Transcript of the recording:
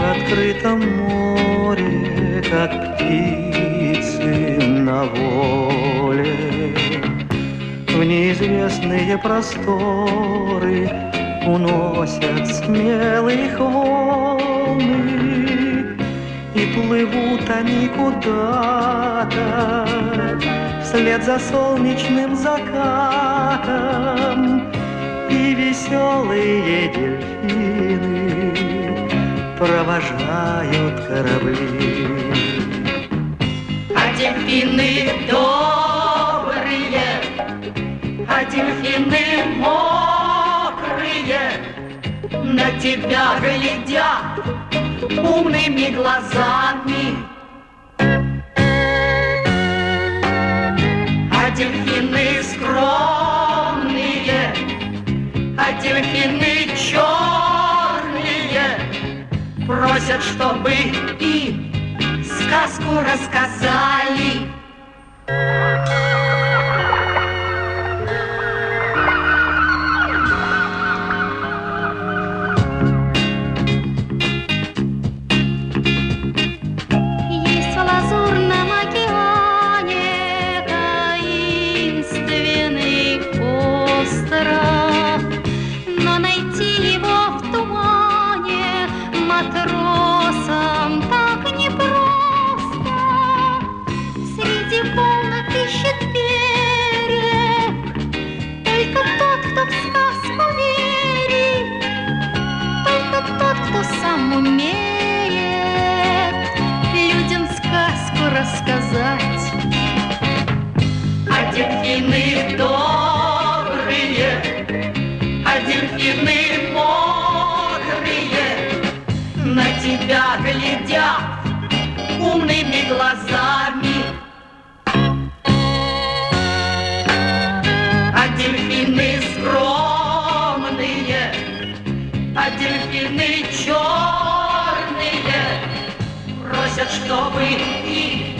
открытом море, как птицы на воле, в неизвестные просторы уносят смелых волны, и плывут они куда-то вслед за солнечным закатом, и веселые дельфины провожают корабли. А дельфины добрые, а дельфины мокрые, на тебя глядят умными глазами. А дельфины скромные, а дельфины черные просят, чтобы им сказку рассказали. Есть в лазурном океане таинственный остров, но найти его в тумане матросам так непросто. Среди волн ищет берег только тот, кто в сказку верит, только тот, кто сам умеет людям сказку рассказать. А дельфины добрые, а дельфины мокрые, на тебя глядят умными глазами. А дельфины скромные, а дельфины черные просят, чтобы их